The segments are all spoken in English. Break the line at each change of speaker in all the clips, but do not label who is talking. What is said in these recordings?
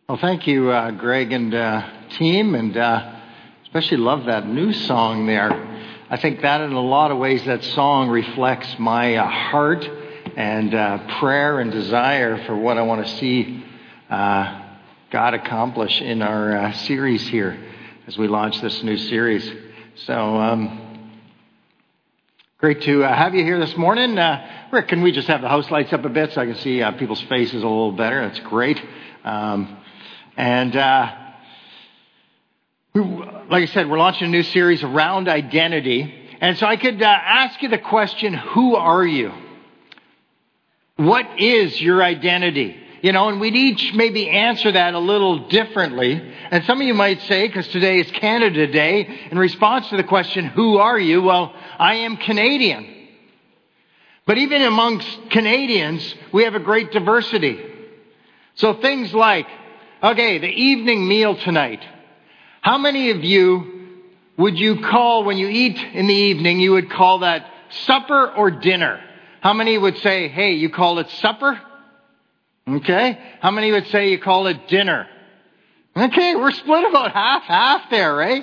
Well, thank you, Greg and team, and especially love that new song there. I think that in a lot of ways, that song reflects my heart and prayer and desire for what I want to see God accomplish in our series here as we launch this new series. So, great to have you here this morning. Rick, can we just have the house lights up a bit so I can see people's faces a little better? That's great. Like I said, we're launching a new series around identity. And so I could ask you the question, who are you? What is your identity? You know, and we'd each maybe answer that a little differently. And some of you might say, because today is Canada Day, in response to the question, who are you? Well, I am Canadian. But even amongst Canadians, we have a great diversity. So things like, okay, the evening meal tonight. How many of you would you call, when you eat in the evening, you would call that supper or dinner? How many would say, hey, you call it supper? Okay. How many would say you call it dinner? Okay, we're split about half there, right?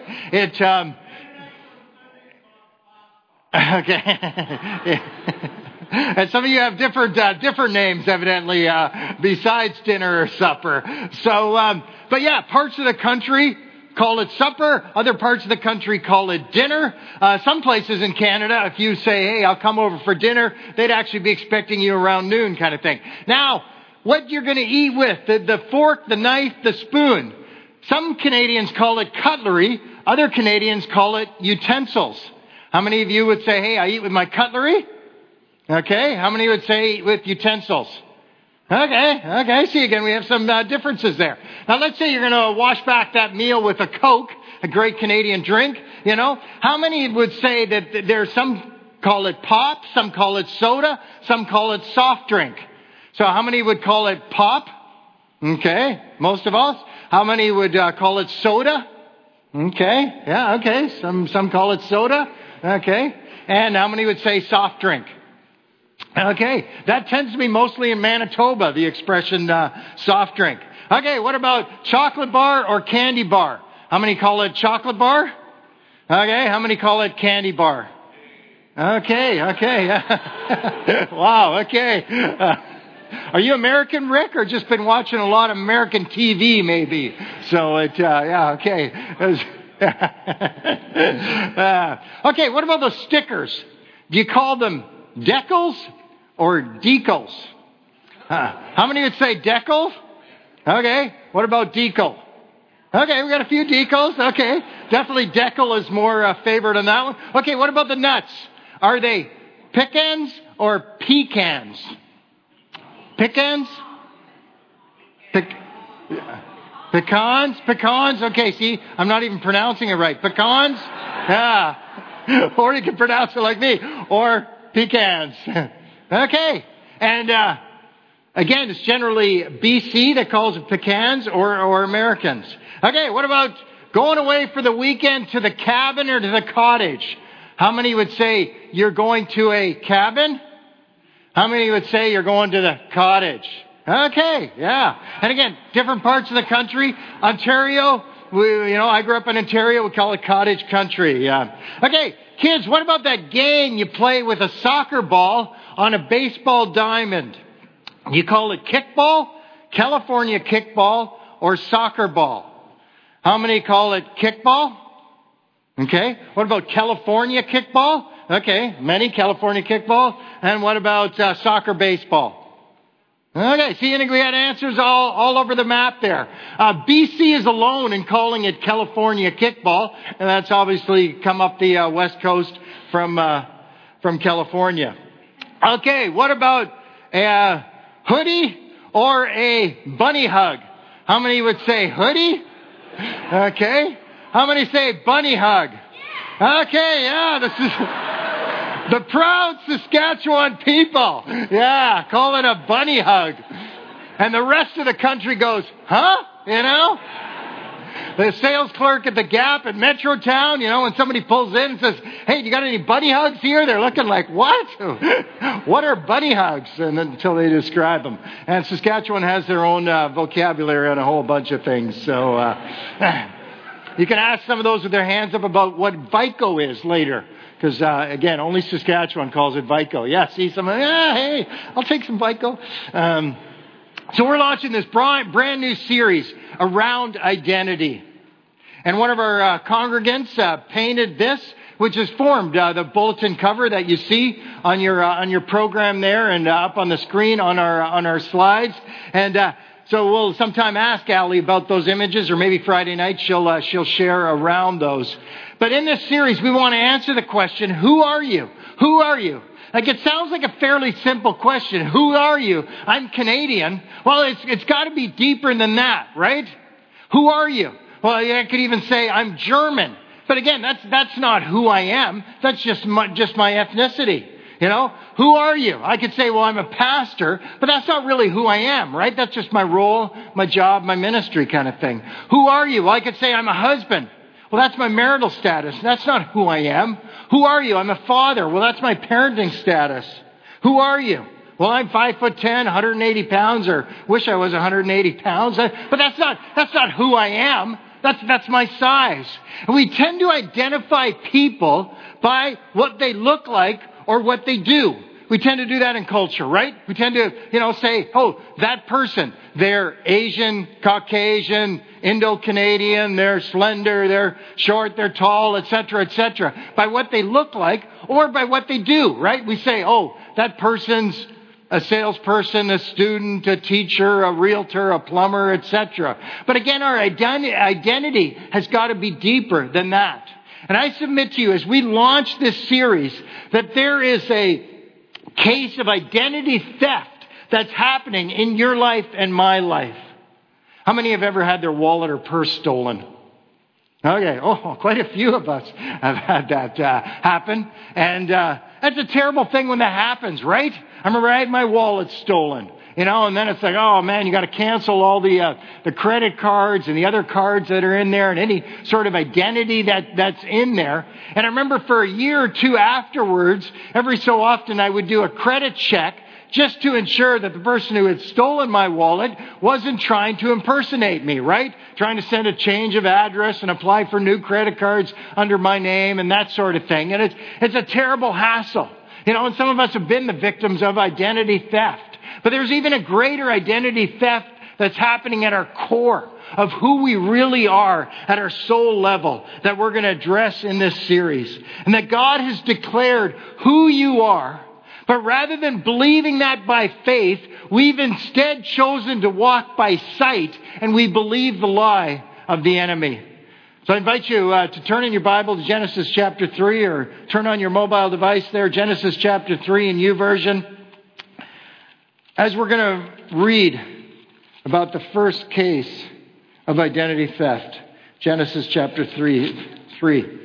Okay. And some of you have different names, evidently, besides dinner or supper. So, but yeah, parts of the country call it supper. Other parts of the country call it dinner. Some places in Canada, if you say, hey, I'll come over for dinner, they'd actually be expecting you around noon kind of thing. Now, what you're going to eat with, the fork, the knife, the spoon. Some Canadians call it cutlery. Other Canadians call it utensils. How many of you would say, hey, I eat with my cutlery? Okay. How many would say with utensils? Okay. See, again, we have some differences there. Now, let's say you're going to wash back that meal with a Coke, a great Canadian drink, you know. How many would say that there's some call it pop, some call it soda, some call it soft drink? So how many would call it pop? Okay. Most of us. How many would call it soda? Okay. Yeah, okay. Some call it soda. Okay. And how many would say soft drink? Okay, that tends to be mostly in Manitoba, the expression soft drink. Okay, what about chocolate bar or candy bar? How many call it chocolate bar? Okay, how many call it candy bar? Okay. Wow, okay. Are you American, Rick, or just been watching a lot of American TV maybe? So, yeah, okay. Okay, what about those stickers? Do you call them decals or decals? How many would say decal? Okay. What about decal? Okay, we got a few decals. Okay. Definitely decal is more favored on that one. Okay, what about the nuts? Are they pecans or pecans? Pecans? Pecans? Okay, see, I'm not even pronouncing it right. Pecans? Yeah. Or you can pronounce it like me. Or pecans. Okay. And again, it's generally BC that calls it pecans or Americans. Okay, what about going away for the weekend to the cabin or to the cottage? How many would say you're going to a cabin? How many would say you're going to the cottage? Okay, yeah. And again, different parts of the country. Ontario, I grew up in Ontario. We call it cottage country. Okay, kids, what about that game you play with a soccer ball on a baseball diamond? You call it kickball, California kickball, or soccer ball? How many call it kickball? Okay. What about California kickball? Okay, many California kickball. And what about soccer baseball? Okay, see, I think we had answers all over the map there. BC is alone in calling it California kickball, and that's obviously come up the west coast from California. Okay, what about a hoodie or a bunny hug? How many would say hoodie? Okay. How many say bunny hug? Okay, yeah, this is the proud Saskatchewan people. Yeah, call it a bunny hug. And the rest of the country goes, huh? You know? The sales clerk at the Gap at Metrotown, when somebody pulls in and says, hey, you got any bunny hugs here? They're looking like, what? What are bunny hugs? And until they describe them. And Saskatchewan has their own vocabulary on a whole bunch of things. So you can ask some of those with their hands up about what Vico is later. Because, again, only Saskatchewan calls it Vico. Yeah, see someone, hey, I'll take some Vico. So we're launching this brand new series around identity. And one of our congregants painted this, which has formed the bulletin cover that you see on your program there and up on the screen on our slides. And so we'll sometime ask Allie about those images, or maybe Friday night she'll share around those. But in this series, we want to answer the question, who are you? Who are you? Like, it sounds like a fairly simple question. Who are you? I'm Canadian. Well, it's got to be deeper than that, right? Who are you? Well, I could even say I'm German. But again, that's not who I am. That's just my ethnicity. Who are you? I could say, well, I'm a pastor, but that's not really who I am, right? That's just my role, my job, my ministry kind of thing. Who are you? Well, I could say I'm a husband. Well, that's my marital status. That's not who I am. Who are you? I'm a father. Well, that's my parenting status. Who are you? Well, I'm 5'10", 180 pounds, or wish I was 180 pounds. But that's not who I am. That's my size. And we tend to identify people by what they look like or what they do. We tend to do that in culture, right? We tend to, say, oh, that person, they're Asian, Caucasian, Indo-Canadian, they're slender, they're short, they're tall, etc., by what they look like or by what they do, right? We say, oh, that person's a salesperson, a student, a teacher, a realtor, a plumber, etc. But again, our identity has got to be deeper than that. And I submit to you, as we launch this series, that there is a case of identity theft that's happening in your life and my life. How many have ever had their wallet or purse stolen? Okay, quite a few of us have had that happen. And that's a terrible thing when that happens, right? I remember I had my wallet stolen. And then it's like, oh man, you got to cancel all the credit cards and the other cards that are in there and any sort of identity that's in there. And I remember for a year or two afterwards, every so often I would do a credit check just to ensure that the person who had stolen my wallet wasn't trying to impersonate me, right? Trying to send a change of address and apply for new credit cards under my name and that sort of thing. And it's a terrible hassle. And some of us have been the victims of identity theft. But there's even a greater identity theft that's happening at our core of who we really are at our soul level that we're going to address in this series. And that God has declared who you are. But rather than believing that by faith, we've instead chosen to walk by sight, and we believe the lie of the enemy. So I invite you to turn in your Bible to Genesis chapter 3, or turn on your mobile device there, Genesis chapter 3 in YouVersion. As we're going to read about the first case of identity theft, Genesis chapter 3. I'm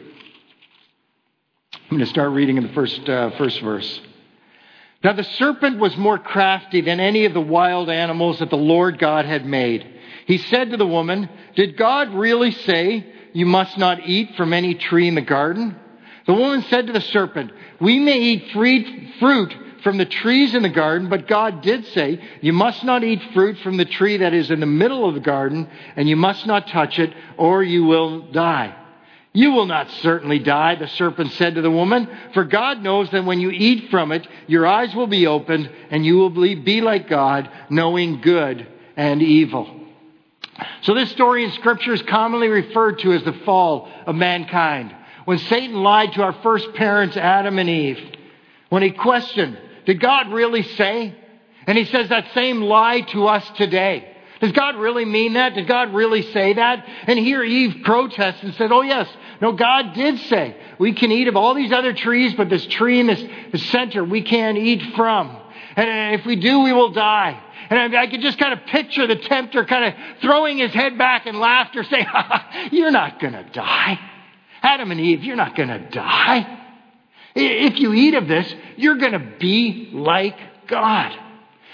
going to start reading in the first verse. Now the serpent was more crafty than any of the wild animals that the Lord God had made. He said to the woman, "Did God really say you must not eat from any tree in the garden?" The woman said to the serpent, "We may eat fruit from the trees in the garden, but God did say, you must not eat fruit from the tree that is in the middle of the garden, and you must not touch it, or you will die." "You will not certainly die," the serpent said to the woman, "for God knows that when you eat from it, your eyes will be opened, and you will be like God, knowing good and evil." So this story in Scripture is commonly referred to as the fall of mankind. When Satan lied to our first parents, Adam and Eve. When he questioned, did God really say? And he says that same lie to us today. Does God really mean that? Did God really say that? And here Eve protests and said, oh yes, no, God did say we can eat of all these other trees, but this tree in this center we can't eat from. And if we do, we will die. And I could just kind of picture the tempter kind of throwing his head back in laughter saying, you're not going to die. Adam and Eve, you're not going to die. If you eat of this, you're going to be like God.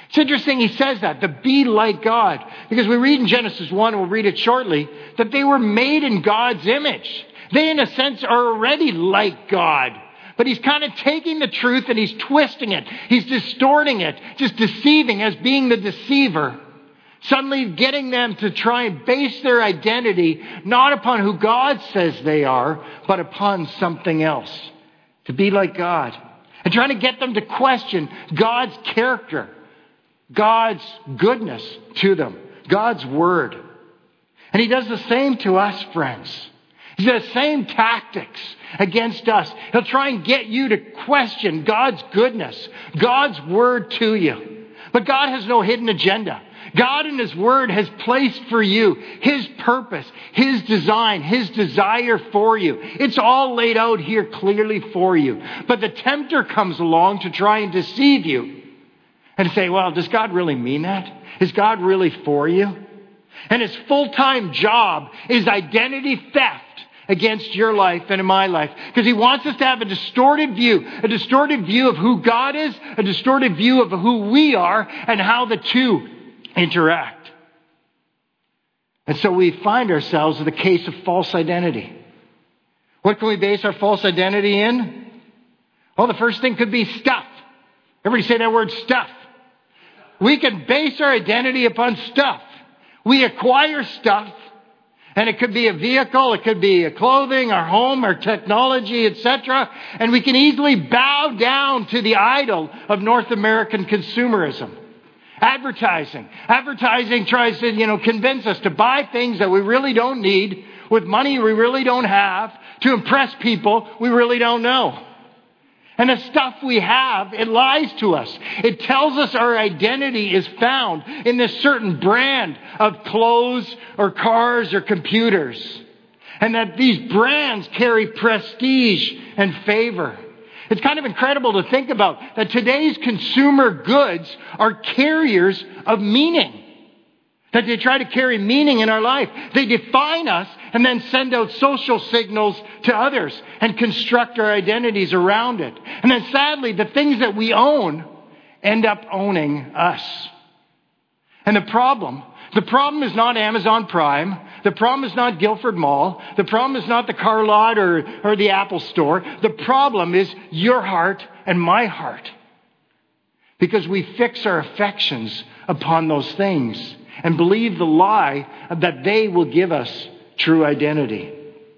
It's interesting he says that, to be like God. Because we read in Genesis 1, and we'll read it shortly, that they were made in God's image. They, in a sense, are already like God. But he's kind of taking the truth and he's twisting it. He's distorting it, just deceiving as being the deceiver. Suddenly getting them to try and base their identity not upon who God says they are, but upon something else. To be like God. And trying to get them to question God's character, God's goodness to them, God's word. And he does the same to us, friends. He does the same tactics against us. He'll try and get you to question God's goodness, God's word to you. But God has no hidden agenda. God in His Word has placed for you His purpose, His design, His desire for you. It's all laid out here clearly for you. But the tempter comes along to try and deceive you and say, well, does God really mean that? Is God really for you? And his full-time job is identity theft against your life and in my life. Because he wants us to have a distorted view of who God is, a distorted view of who we are, and how the two interact. And so we find ourselves in the case of false identity. What can we base our false identity in? Well, the first thing could be stuff. Everybody say that word, stuff. We can base our identity upon stuff. We acquire stuff, and it could be a vehicle, it could be a clothing, our home, our technology, etc. And we can easily bow down to the idol of North American consumerism. Advertising. Advertising tries to, convince us to buy things that we really don't need with money we really don't have to impress people we really don't know. And the stuff we have, it lies to us. It tells us our identity is found in this certain brand of clothes or cars or computers. And that these brands carry prestige and favor. It's kind of incredible to think about that today's consumer goods are carriers of meaning. That they try to carry meaning in our life. They define us and then send out social signals to others and construct our identities around it. And then sadly, the things that we own end up owning us. And the problem is not Amazon Prime. The problem is not Guildford Mall. The problem is not the car lot or the Apple store. The problem is your heart and my heart. Because we fix our affections upon those things and believe the lie that they will give us true identity.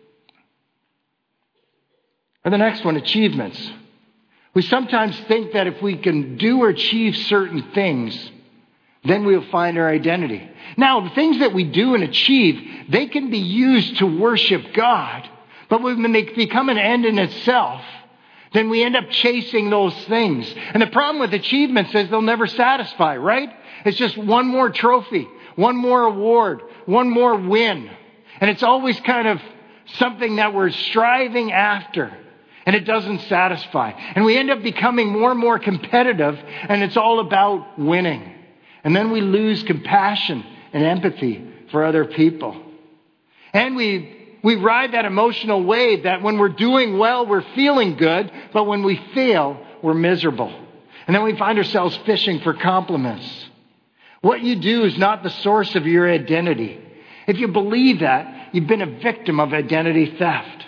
Or the next one, achievements. We sometimes think that if we can do or achieve certain things, then we'll find our identity. Now, the things that we do and achieve, they can be used to worship God. But when they become an end in itself, then we end up chasing those things. And the problem with achievements is they'll never satisfy, right? It's just one more trophy, one more award, one more win. And it's always kind of something that we're striving after. And it doesn't satisfy. And we end up becoming more and more competitive. And it's all about winning. And then we lose compassion and empathy for other people. And we ride that emotional wave that when we're doing well, we're feeling good. But when we fail, we're miserable. And then we find ourselves fishing for compliments. What you do is not the source of your identity. If you believe that, you've been a victim of identity theft.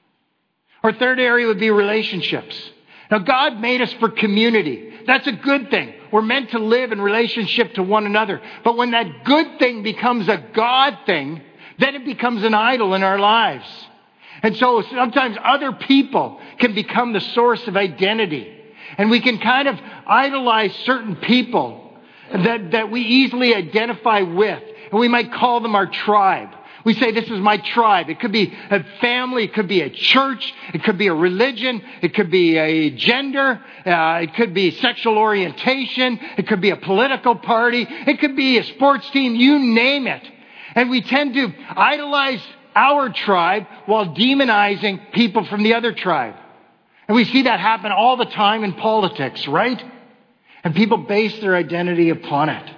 Our third area would be relationships. Now, God made us for community. That's a good thing. We're meant to live in relationship to one another. But when that good thing becomes a God thing, then it becomes an idol in our lives. And so sometimes other people can become the source of identity. And we can kind of idolize certain people that we easily identify with. And we might call them our tribe. We say, this is my tribe. It could be a family. It could be a church. It could be a religion. It could be a gender. It could be sexual orientation. It could be a political party. It could be a sports team. You name it. And we tend to idolize our tribe while demonizing people from the other tribe. And we see that happen all the time in politics, right? And people base their identity upon it.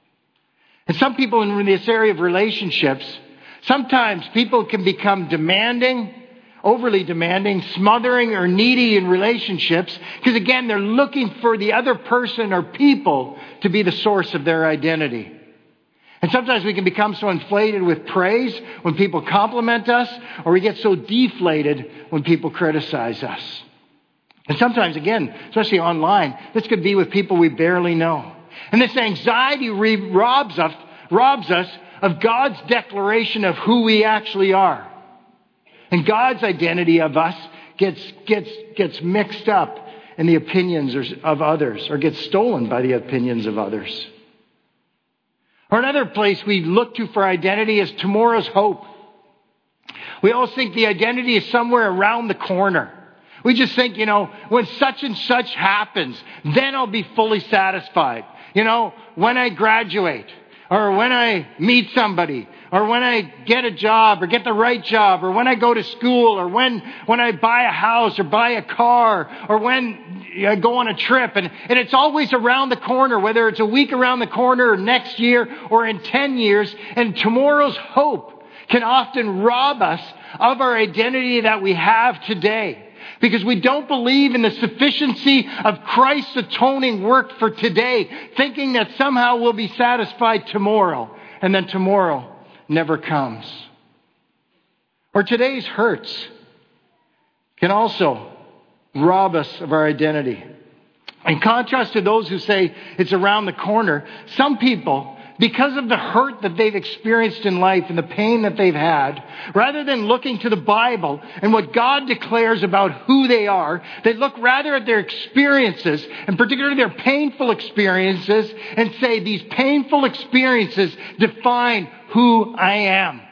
And some people in this area of relationships, sometimes people can become demanding overly demanding, smothering, or needy in relationships. Because again, they're looking for the other person or people to be the source of their identity. And sometimes we can become so inflated with praise when people compliment us, or we get so deflated when people criticize us. And sometimes, again, especially online, this could be with people we barely know. And this anxiety robs us of God's declaration of who we actually are. And God's identity of us gets mixed up in the opinions of others, or gets stolen by the opinions of others. Or another place we look to for identity is tomorrow's hope. We always think the identity is somewhere around the corner. We just think, when such and such happens, then I'll be fully satisfied. When I graduate, or when I meet somebody, or when I get a job, or get the right job, or when I go to school, or when I buy a house, or buy a car, or when I go on a trip. And it's always around the corner, whether it's a week around the corner, or next year, or in 10 years. And tomorrow's hope can often rob us of our identity that we have today. Because we don't believe in the sufficiency of Christ's atoning work for today, thinking that somehow we'll be satisfied tomorrow, and then tomorrow never comes. Or today's hurts can also rob us of our identity. In contrast to those who say it's around the corner, some people, because of the hurt that they've experienced in life and the pain that they've had, rather than looking to the Bible and what God declares about who they are, they look rather at their experiences, and particularly their painful experiences, and say, these painful experiences define who I am.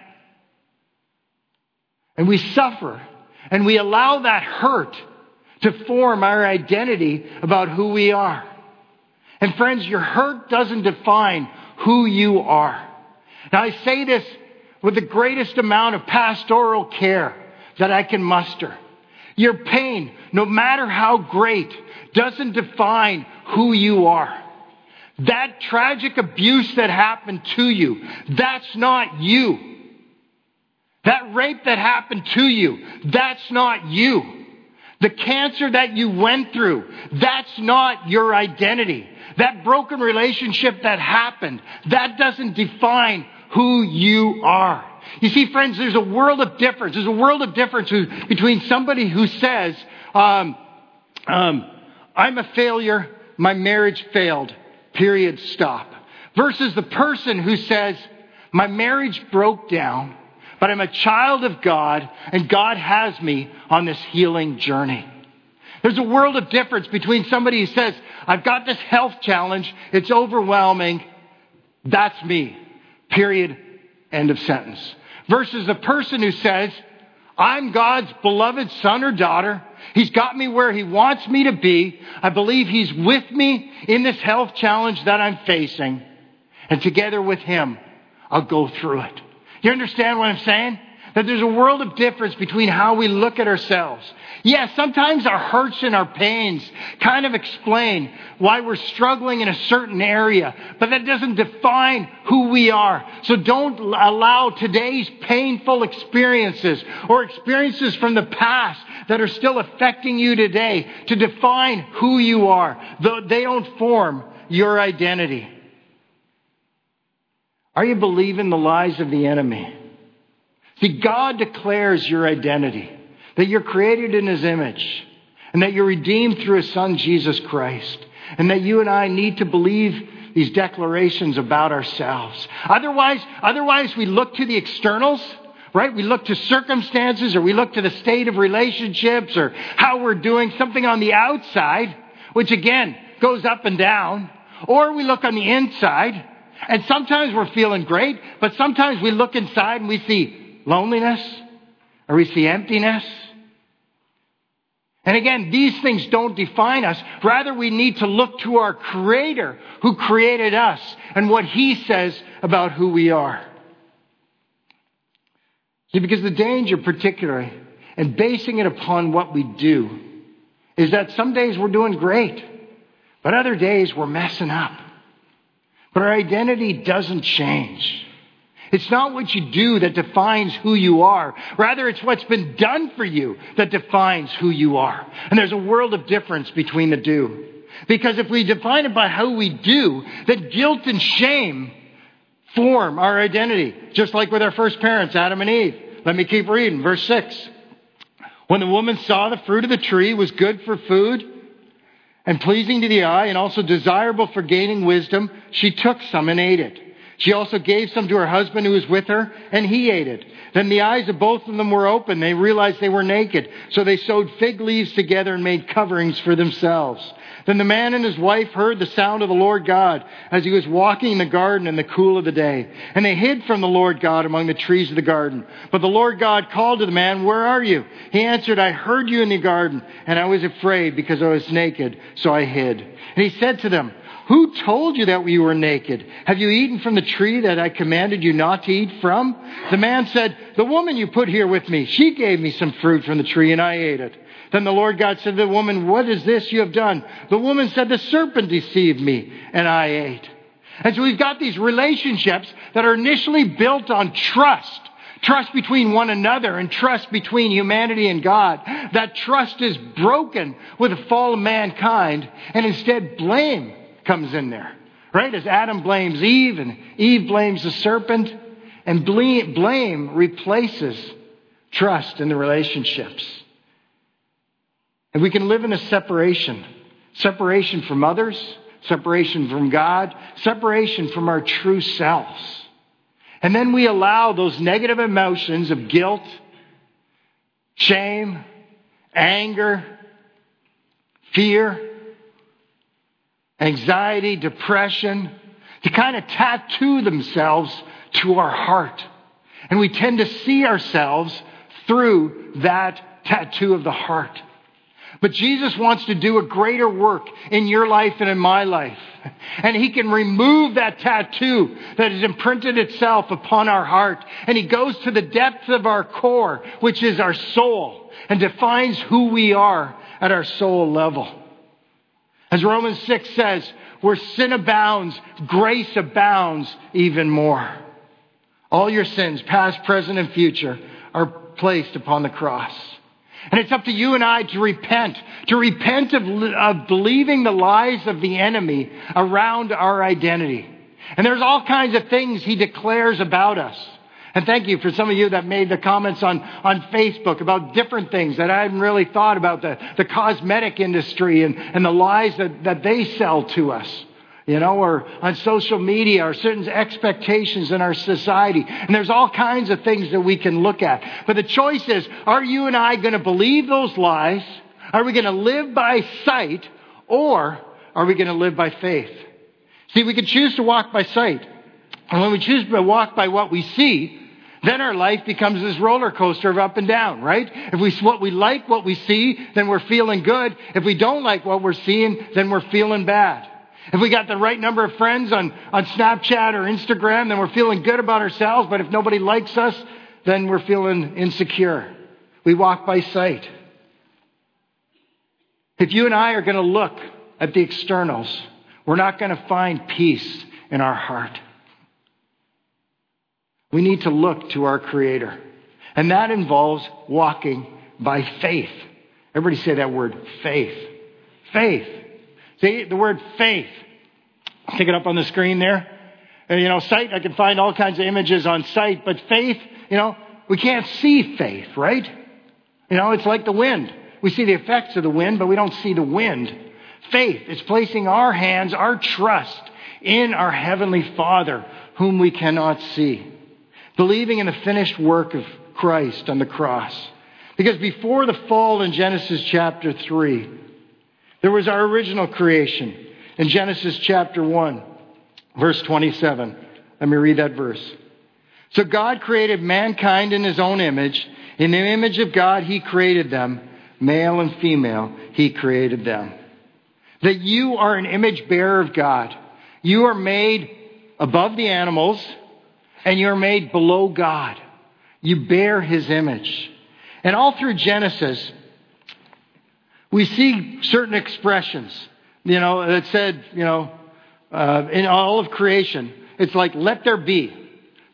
And we suffer, and we allow that hurt to form our identity about who we are. And friends, your hurt doesn't define who you are. Now, I say this with the greatest amount of pastoral care that I can muster. Your pain, no matter how great, doesn't define who you are. That tragic abuse that happened to you, that's not you. That rape that happened to you, that's not you. The cancer that you went through, that's not your identity. That broken relationship that happened, that doesn't define who you are. You see, friends, there's a world of difference. There's a world of difference between somebody who says, I'm a failure, my marriage failed, period, stop. Versus the person who says, my marriage broke down, but I'm a child of God, and God has me on this healing journey. There's a world of difference between somebody who says, I've got this health challenge, it's overwhelming, that's me, period, end of sentence. Versus the person who says, I'm God's beloved son or daughter, He's got me where He wants me to be, I believe He's with me in this health challenge that I'm facing, and together with Him, I'll go through it. You understand what I'm saying? That there's a world of difference between how we look at ourselves. Yes, sometimes our hurts and our pains kind of explain why we're struggling in a certain area, but that doesn't define who we are. So don't allow today's painful experiences or experiences from the past that are still affecting you today to define who you are. They don't form your identity. Are you believing the lies of the enemy? See, God declares your identity, that you're created in His image, and that you're redeemed through His Son, Jesus Christ, and that you and I need to believe these declarations about ourselves. Otherwise, we look to the externals, right? We look to circumstances, or we look to the state of relationships, or how we're doing, something on the outside, which again goes up and down, or we look on the inside, and sometimes we're feeling great, but sometimes we look inside and we see loneliness, or we see emptiness. And again, these things don't define us. Rather, we need to look to our Creator who created us and what He says about who we are. See, because the danger particularly, and basing it upon what we do, is that some days we're doing great, but other days we're messing up. But our identity doesn't change. It's not what you do that defines who you are. Rather, it's what's been done for you that defines who you are. And there's a world of difference between the two. Because if we define it by how we do, then guilt and shame form our identity. Just like with our first parents, Adam and Eve. Let me keep reading. Verse 6. When the woman saw the fruit of the tree was good for food and pleasing to the eye and also desirable for gaining wisdom, she took some and ate it. She also gave some to her husband who was with her, and he ate it. Then the eyes of both of them were open. They realized they were naked. So they sewed fig leaves together and made coverings for themselves. Then the man and his wife heard the sound of the Lord God as he was walking in the garden in the cool of the day. And they hid from the Lord God among the trees of the garden. But the Lord God called to the man, "Where are you?" He answered, "I heard you in the garden, and I was afraid because I was naked, so I hid." And he said to them, "Who told you that we were naked? Have you eaten from the tree that I commanded you not to eat from?" The man said, "The woman you put here with me, she gave me some fruit from the tree and I ate it." Then the Lord God said to the woman, "What is this you have done?" The woman said, "The serpent deceived me and I ate." And so we've got these relationships that are initially built on trust. Trust between one another and trust between humanity and God. That trust is broken with the fall of mankind, and instead blame comes in there, right? As Adam blames Eve and Eve blames the serpent, and blame replaces trust in the relationships. And we can live in a separation from others, separation from God, separation from our true selves. And then we allow those negative emotions of guilt, shame, anger, fear, anxiety, depression, to kind of tattoo themselves to our heart. And we tend to see ourselves through that tattoo of the heart. But Jesus wants to do a greater work in your life and in my life. And He can remove that tattoo that has imprinted itself upon our heart. And He goes to the depths of our core, which is our soul, and defines who we are at our soul level. As Romans 6 says, where sin abounds, grace abounds even more. All your sins, past, present, and future, are placed upon the cross. And it's up to you and I to repent of believing the lies of the enemy around our identity. And there's all kinds of things he declares about us. And thank you for some of you that made the comments on Facebook about different things that I hadn't really thought about, the cosmetic industry and the lies that they sell to us. You know, or on social media, or certain expectations in our society. And there's all kinds of things that we can look at. But the choice is, are you and I going to believe those lies? Are we going to live by sight? Or are we going to live by faith? See, we can choose to walk by sight. And when we choose to walk by what we see, then our life becomes this roller coaster of up and down, right? If we like what we see, then we're feeling good. If we don't like what we're seeing, then we're feeling bad. If we got the right number of friends on Snapchat or Instagram, then we're feeling good about ourselves. But if nobody likes us, then we're feeling insecure. We walk by sight. If you and I are going to look at the externals, we're not going to find peace in our heart. We need to look to our Creator. And that involves walking by faith. Everybody say that word, faith. Faith. See, the word faith. Stick it up on the screen there. And, sight, I can find all kinds of images on sight. But faith, we can't see faith, right? It's like the wind. We see the effects of the wind, but we don't see the wind. Faith is placing our hands, our trust in our Heavenly Father, whom we cannot see. Believing in the finished work of Christ on the cross. Because before the fall in Genesis chapter 3, there was our original creation in Genesis chapter 1, verse 27. Let me read that verse. So God created mankind in His own image. In the image of God, He created them. Male and female, He created them. That you are an image bearer of God. You are made above the animals, and you are made below God. You bear His image. And all through Genesis, we see certain expressions, that said, in all of creation, it's like, let there be.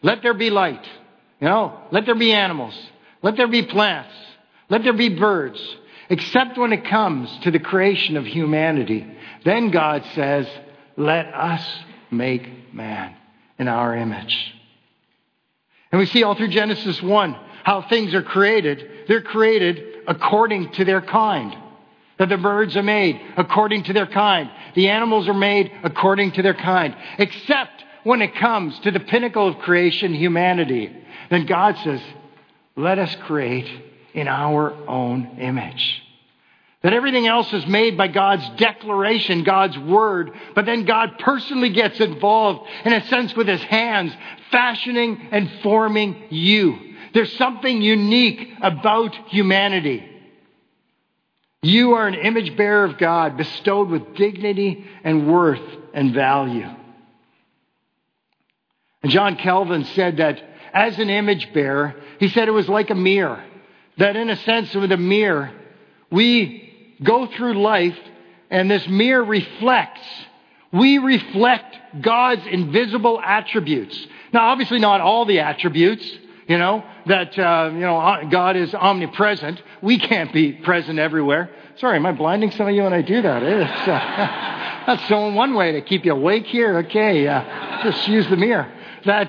Let there be light. Let there be animals. Let there be plants. Let there be birds. Except when it comes to the creation of humanity. Then God says, let us make man in our image. And we see all through Genesis 1 how things are created. They're created according to their kind. That the birds are made according to their kind. The animals are made according to their kind. Except when it comes to the pinnacle of creation, humanity. Then God says, let us create in our own image. That everything else is made by God's declaration, God's word, but then God personally gets involved, in a sense, with his hands, fashioning and forming you. There's something unique about humanity. You are an image bearer of God, bestowed with dignity and worth and value. And John Calvin said that as an image bearer, he said it was like a mirror. That in a sense, with a mirror, we go through life and this mirror reflects. We reflect God's invisible attributes. Now, obviously not all the attributes, God is omnipresent. We can't be present everywhere. Sorry, am I blinding some of you when I do that? That's so one way to keep you awake here. Okay, just use the mirror. But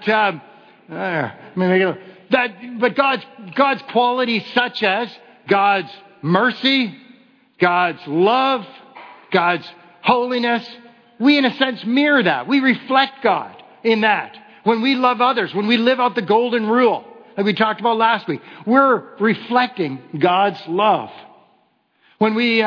God's qualities such as God's mercy, God's love, God's holiness, we in a sense mirror that. We reflect God in that. When we love others, when we live out the golden rule, like we talked about last week, we're reflecting God's love. When we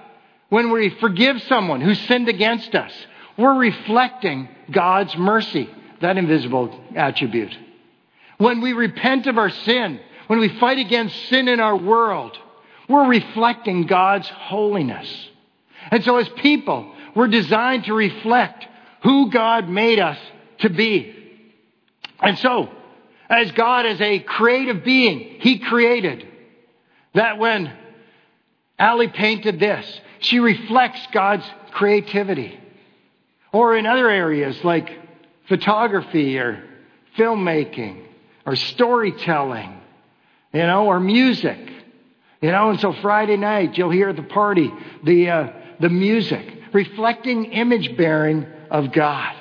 forgive someone who sinned against us, we're reflecting God's mercy, that invisible attribute. When we repent of our sin, when we fight against sin in our world, we're reflecting God's holiness. And so as people, we're designed to reflect who God made us to be. And so, as God is a creative being, he created that. When Allie painted this, she reflects God's creativity. Or in other areas like photography or filmmaking or storytelling, or music. And so Friday night, you'll hear at the party the music, reflecting image bearing of God.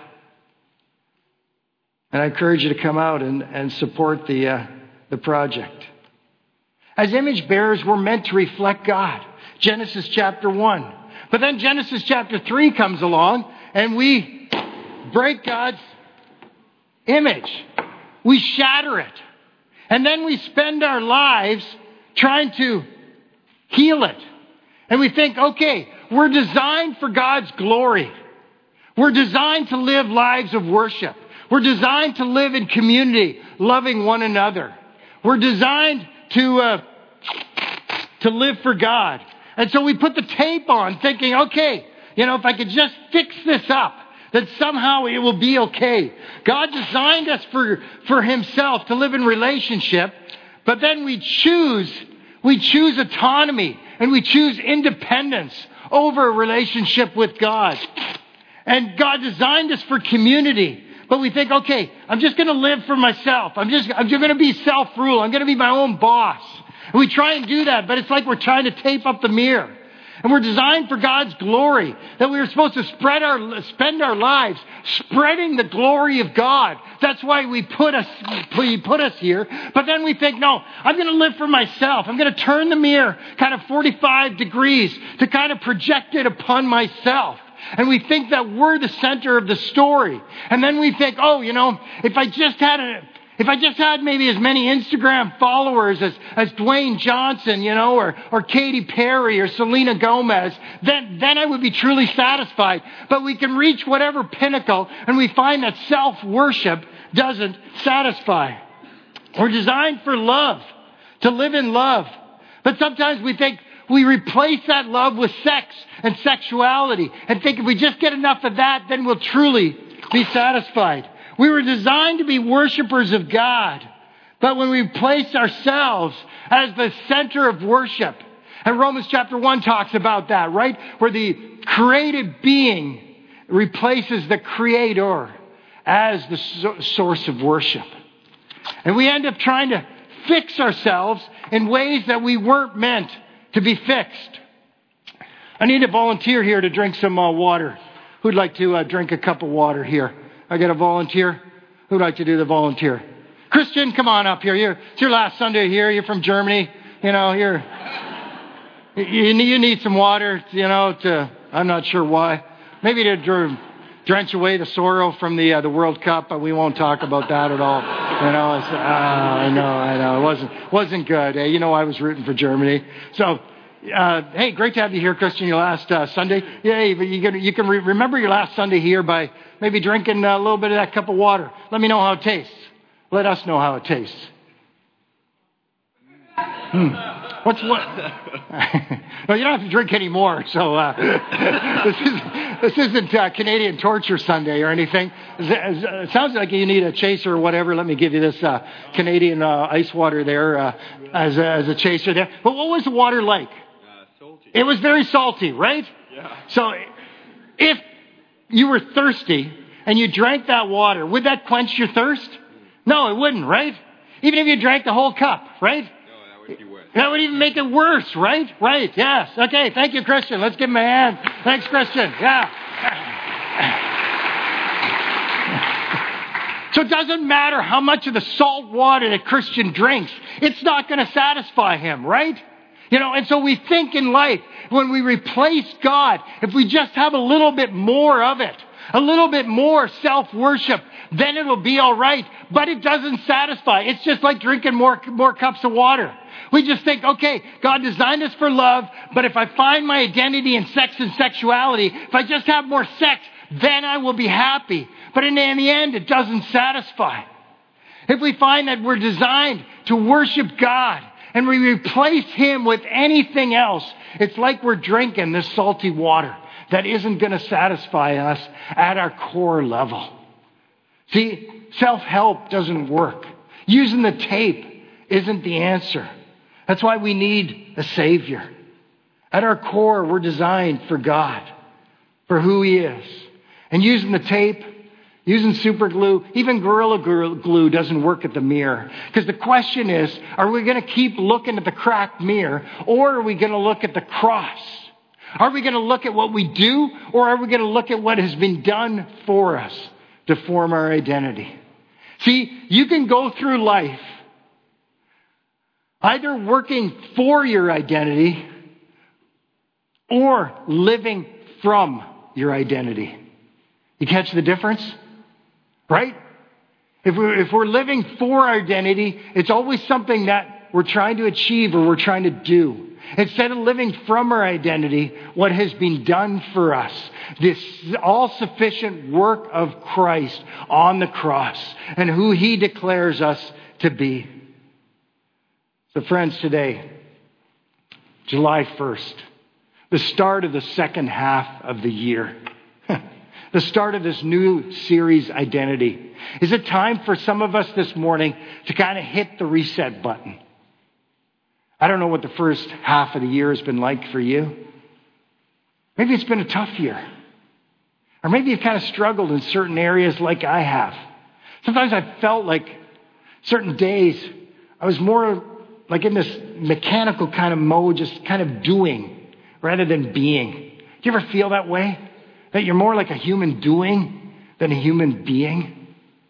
And I encourage you to come out and support the project. As image bearers, we're meant to reflect God. Genesis chapter 1. But then Genesis chapter 3 comes along and we break God's image. We shatter it. And then we spend our lives trying to heal it. And we think, okay, we're designed for God's glory. We're designed to live lives of worship. We're designed to live in community, loving one another. We're designed to live for God. And so we put the tape on thinking, okay, if I could just fix this up, that somehow it will be okay. God designed us for himself to live in relationship, but then we choose autonomy and we choose independence over a relationship with God. And God designed us for community. But we think, okay, I'm just going to live for myself. I'm just going to be self-rule. I'm going to be my own boss. And we try and do that, but it's like we're trying to tape up the mirror. And we're designed for God's glory. That we are supposed to spend our lives spreading the glory of God. That's why He put us here. But then we think, no, I'm going to live for myself. I'm going to turn the mirror kind of 45 degrees to kind of project it upon myself. And we think that we're the center of the story. And then we think, if I just had maybe as many Instagram followers as Dwayne Johnson, or Katy Perry or Selena Gomez, then I would be truly satisfied. But we can reach whatever pinnacle and we find that self-worship doesn't satisfy. We're designed for love, to live in love. But sometimes we think we replace that love with sex and sexuality and think if we just get enough of that, then we'll truly be satisfied. We were designed to be worshipers of God. But when we place ourselves as the center of worship, and Romans chapter 1 talks about that, right? Where the created being replaces the creator as the source of worship. And we end up trying to fix ourselves in ways that we weren't meant to be fixed. I need a volunteer here to drink some water. Who'd like to drink a cup of water here? I got a volunteer. Who'd like to do the volunteer? Christian, come on up here. It's your last Sunday here. You're from Germany. You know, you need some water, I'm not sure why. Maybe to drench away the sorrow from the World Cup, but we won't talk about that at all. I know. It wasn't good. I was rooting for Germany. So, hey, great to have you here, Christian, your last Sunday. Yay, but you can remember your last Sunday here by maybe drinking a little bit of that cup of water. Let me know how it tastes. Let us know how it tastes. What's what? Well, you don't have to drink anymore. So this isn't Canadian Torture Sunday or anything. It sounds like you need a chaser or whatever. Let me give you this Canadian ice water there as a chaser there. But what was the water like?
Salty.
It was very salty, right?
Yeah.
So if you were thirsty and you drank that water, would that quench your thirst? No, it wouldn't, right? Even if you drank the whole cup, right? That would even make it worse, right? Right, yes. Okay, thank you, Christian. Let's give him a hand. Thanks, Christian. Yeah. So it doesn't matter how much of the salt water that Christian drinks. It's not going to satisfy him, right? And so we think in life, when we replace God, if we just have a little bit more of it, a little bit more self-worship, then it'll be all right. But it doesn't satisfy. It's just like drinking more cups of water. We just think, okay, God designed us for love, but if I find my identity in sex and sexuality, if I just have more sex, then I will be happy. But in the end, it doesn't satisfy. If we find that we're designed to worship God and we replace Him with anything else, it's like we're drinking this salty water that isn't going to satisfy us at our core level. See, self-help doesn't work. Using the tape isn't the answer. That's why we need a Savior. At our core, we're designed for God, for who He is. And using the tape, using super glue, even Gorilla Glue doesn't work at the mirror. Because the question is, are we going to keep looking at the cracked mirror, or are we going to look at the cross? Are we going to look at what we do, or are we going to look at what has been done for us to form our identity? See, you can go through life either working for your identity or living from your identity. You catch the difference? Right? If we're living for our identity, it's always something that we're trying to achieve or we're trying to do. Instead of living from our identity, what has been done for us, this all-sufficient work of Christ on the cross and who He declares us to be. So friends, today, July 1st, the start of the second half of the year, the start of this new series, Identity. Is it time for some of us this morning to kind of hit the reset button? I don't know what the first half of the year has been like for you. Maybe it's been a tough year. Or maybe you've kind of struggled in certain areas like I have. Sometimes I felt like certain days I was more like in this mechanical kind of mode, just kind of doing rather than being. Do you ever feel that way? That you're more like a human doing than a human being?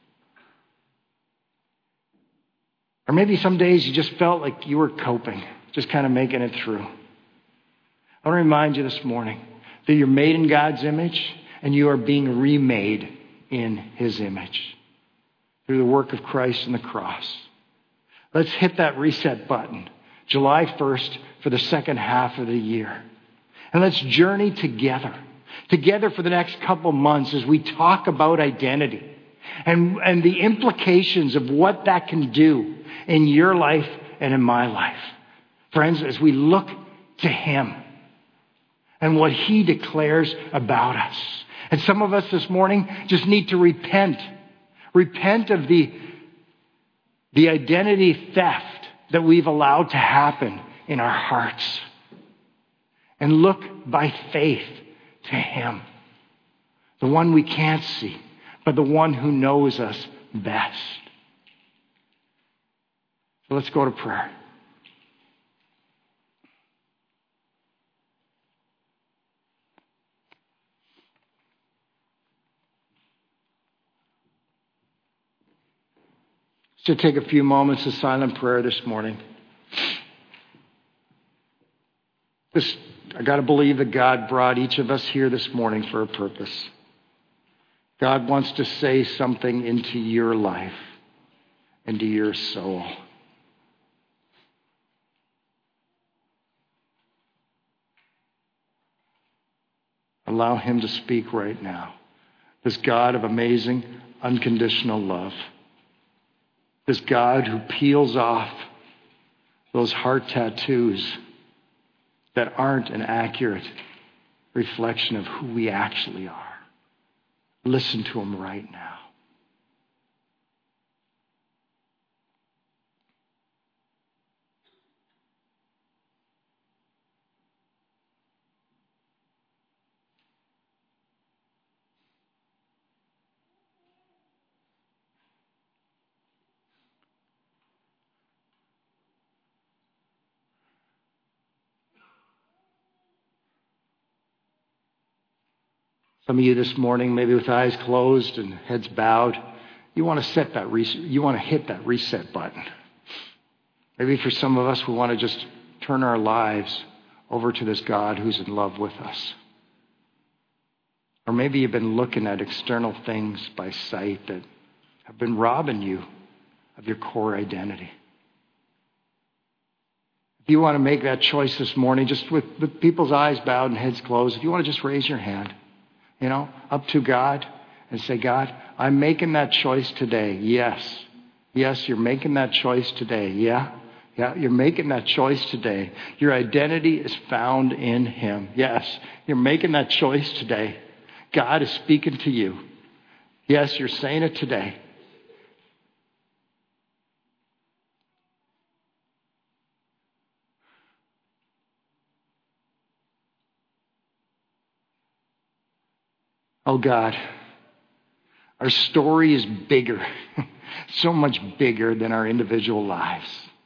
Or maybe some days you just felt like you were coping, just kind of making it through. I want to remind you this morning that you're made in God's image and you are being remade in His image through the work of Christ on the cross. Let's hit that reset button, July 1st, for the second half of the year. And let's journey together for the next couple months as we talk about identity and the implications of what that can do in your life and in my life. Friends, as we look to Him and what He declares about us. And some of us this morning just need to repent. Repent of the identity theft that we've allowed to happen in our hearts. And look by faith to Him. The one we can't see, but the one who knows us best. So let's go to prayer. To take a few moments of silent prayer this morning. I got to believe that God brought each of us here this morning for a purpose. God wants to say something into your life, into your soul. Allow him to speak right now. This God of amazing, unconditional love. This God who peels off those heart tattoos that aren't an accurate reflection of who we actually are. Listen to him right now. Some of you this morning, maybe with eyes closed and heads bowed, you want to hit that reset button. Maybe for some of us, we want to just turn our lives over to this God who's in love with us. Or maybe you've been looking at external things by sight that have been robbing you of your core identity. If you want to make that choice this morning, just with people's eyes bowed and heads closed, if you want to just raise your hand, up to God and say, God, I'm making that choice today. Yes. Yes, you're making that choice today. Yeah, you're making that choice today. Your identity is found in him. Yes, you're making that choice today. God is speaking to you. Yes, you're saying it today. Oh God, our story is bigger, so much bigger than our individual lives.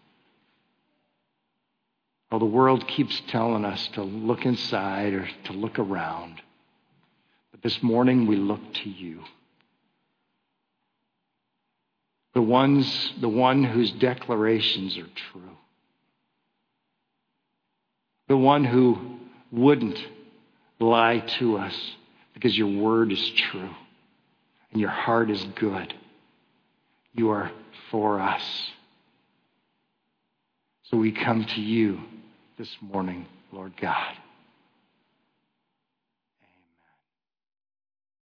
Oh, the world keeps telling us to look inside or to look around. But this morning we look to you. The one whose declarations are true. The one who wouldn't lie to us because your word is true and your heart is good. You are for us. So we come to you this morning, Lord God.